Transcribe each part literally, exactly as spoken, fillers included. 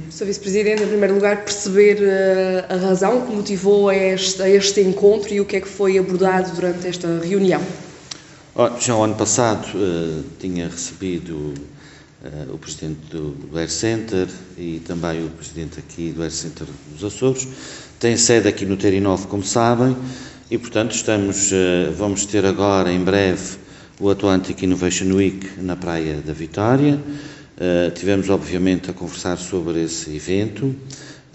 senhor Vice-Presidente, em primeiro lugar, perceber uh, a razão que motivou a este, a este encontro e o que é que foi abordado durante esta reunião. Oh, já o ano passado uh, tinha recebido uh, o Presidente do, do Air Center e também o Presidente aqui do Air Center dos Açores. Tem sede aqui no Terinove, como sabem, e portanto estamos, uh, vamos ter agora em breve o Atlantic Innovation Week na Praia da Vitória. Uh, tivemos obviamente a conversar sobre esse evento uh,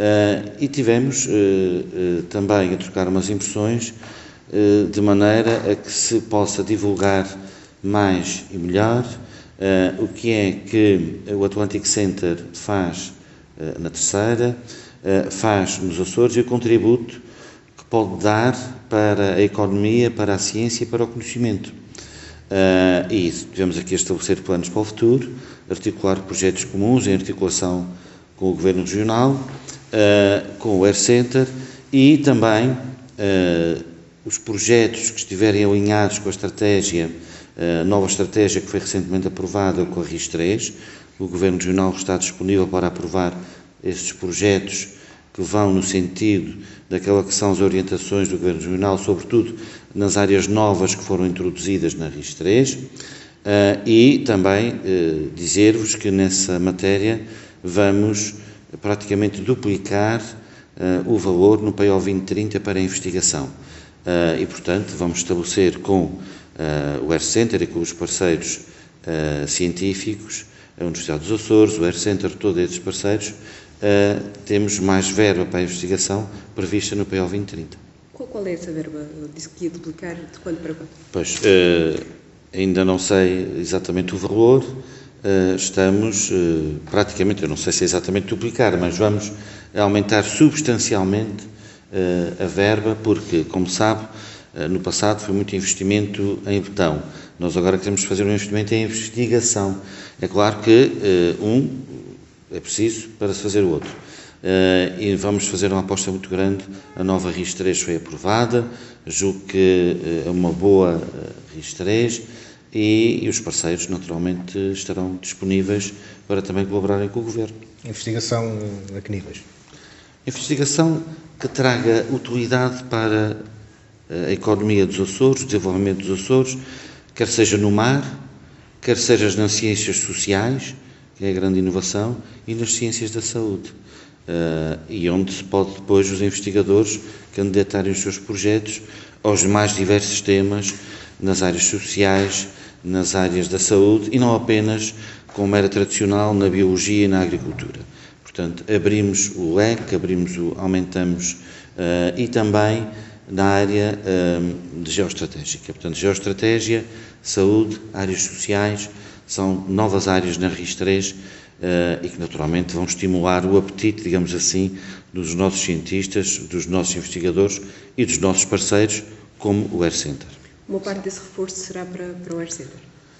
e tivemos uh, uh, também a trocar umas impressões uh, de maneira a que se possa divulgar mais e melhor uh, o que é que o Atlantic Center faz uh, na Terceira, uh, faz nos Açores e o contributo que pode dar para a economia, para a ciência e para o conhecimento. Uh, e tivemos aqui a estabelecer planos para o futuro, articular projetos comuns em articulação com o Governo Regional, uh, com o Air Center e também uh, os projetos que estiverem alinhados com a estratégia, a uh, nova estratégia que foi recentemente aprovada com a RIS três. O Governo Regional está disponível para aprovar estes projetos que vão no sentido daquela que são as orientações do Governo Regional, sobretudo nas áreas novas que foram introduzidas na RIS três, uh, e também uh, dizer-vos que nessa matéria vamos praticamente duplicar uh, o valor no P A I O vinte trinta para a investigação. Uh, e, portanto, vamos estabelecer com uh, o Air Center e com os parceiros uh, científicos, a Universidade dos Açores, o Air Center, todos esses parceiros, Uh, temos mais verba para a investigação prevista no P A I O vinte trinta. Qual, qual é essa verba? Disse que ia duplicar de quanto para quanto? Pois, uh, ainda não sei exatamente o valor, uh, estamos uh, praticamente, eu não sei se é exatamente duplicar, mas vamos aumentar substancialmente uh, a verba, porque, como sabe, uh, no passado foi muito investimento em betão. Nós agora queremos fazer um investimento em investigação. É claro que uh, um é preciso para se fazer o outro. Uh, e vamos fazer uma aposta muito grande. A nova RIS três foi aprovada, julgo que uh, é uma boa uh, RIS três e, e os parceiros naturalmente estarão disponíveis para também colaborarem com o Governo. Investigação a que níveis? Investigação que traga utilidade para a economia dos Açores, o desenvolvimento dos Açores, quer seja no mar, quer seja nas ciências sociais, que é a grande inovação, e nas ciências da saúde, uh, e onde se pode depois os investigadores candidatarem os seus projetos aos mais diversos temas, nas áreas sociais, nas áreas da saúde, e não apenas, como era tradicional, na biologia e na agricultura. Portanto, abrimos o leque, abrimos o, aumentamos, uh, e também na área uh, de geoestratégica. Portanto, geoestratégia, saúde, áreas sociais, são novas áreas na RIS três uh, e que naturalmente vão estimular o apetite, digamos assim, dos nossos cientistas, dos nossos investigadores e dos nossos parceiros, como o Air Center. Uma parte desse reforço será para, para o Air Center?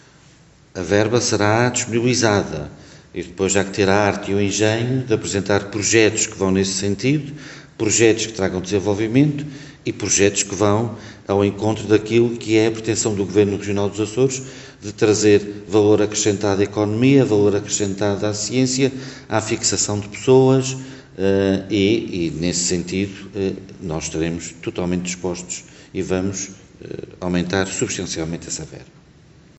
A verba será disponibilizada e depois já que ter a arte e o engenho de apresentar projetos que vão nesse sentido, projetos que tragam desenvolvimento e projetos que vão ao encontro daquilo que é a pretensão do Governo Regional dos Açores de trazer valor acrescentado à economia, valor acrescentado à ciência, à fixação de pessoas uh, e, e, nesse sentido, uh, nós estaremos totalmente dispostos e vamos uh, aumentar substancialmente essa verba.